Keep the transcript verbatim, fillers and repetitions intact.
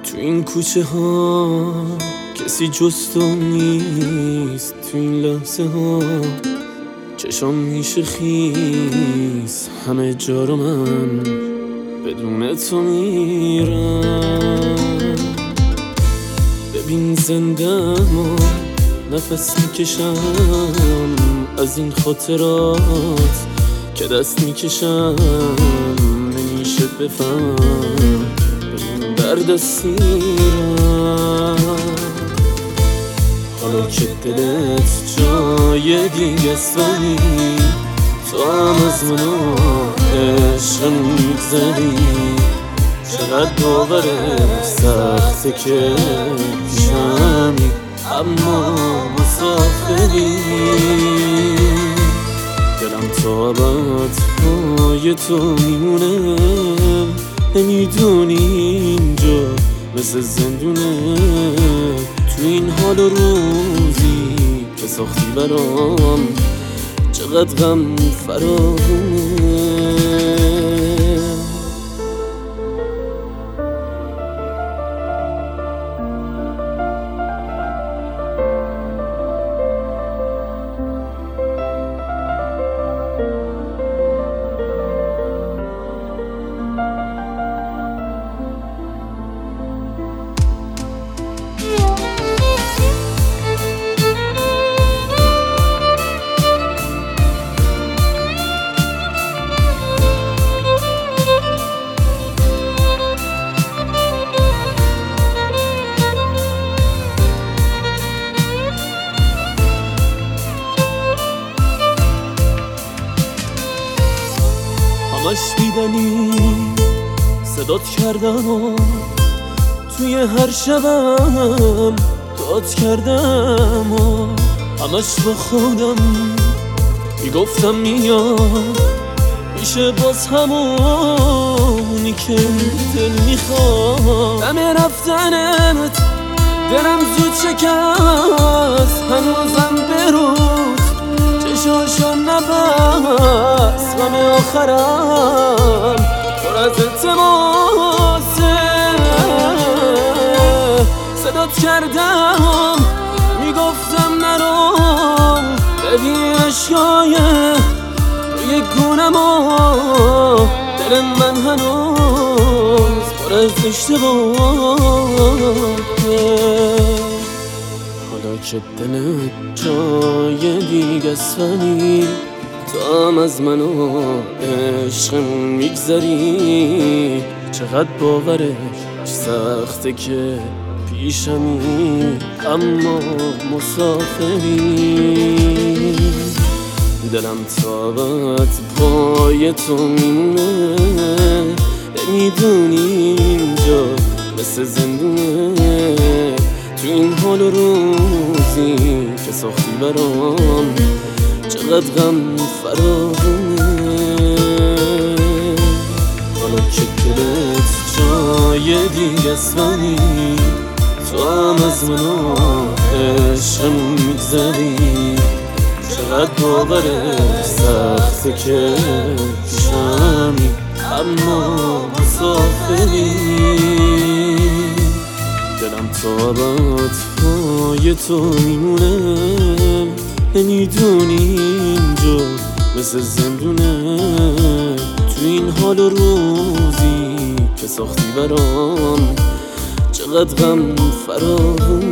تو این کوچه ها کسی جز تو نیست، تو این لحظه ها چشام میشه خیس، همه جا رو من بدون تو میرم. ببین زندم و نفس میکشم از این خاطرات که دست میکشم، نمیشه بفهم درد سیرم. حالا که دلت جای دیگه است ولی تو هم از منو عشق میگذری. چقدر باورم سخته که پیشمی اما مسافری. دلم تا ابد پای تو میمونه، نمیدونی اینجا مثل زندونه. تو این حال و روزی که ساختی برام چقدر غم فراوونه. همش بیدنی صدات کردم و توی هر شبم داد کردم و همش با خودم میگفتم میاد میشه باز همونی که دل میخواد. همه رفتنت دلم زود شکست، هنوزم بروز چشاشو نبست. غم آخرم پر از التماسه، صدات کردم میگفتم نرو. ببین اشکای روی گونم و دل من هنوز پر از اشتباهه. حالا که دلت جای دیگه است ولی تو هم از منو عشق میگذری. چقدر باورش سخته که پیشمی اما مسافری. دلم تا ابد پای تو میمونه، نمیدونی اینجا مثل زندونه. تو این حال و روزی که ساختی برام چقدر غم فراوونه. حالا که دلت جای دیگه است ولی تو هم از منو عشق میگذری. چقدر باورش سخته که پیشمی اما مسافری. دلم تا ابد پای تو میمونه، نمیدونی اینجا مثل زندونه. تو این حال و روزی که ساختی برام چقدر غم فراوونه.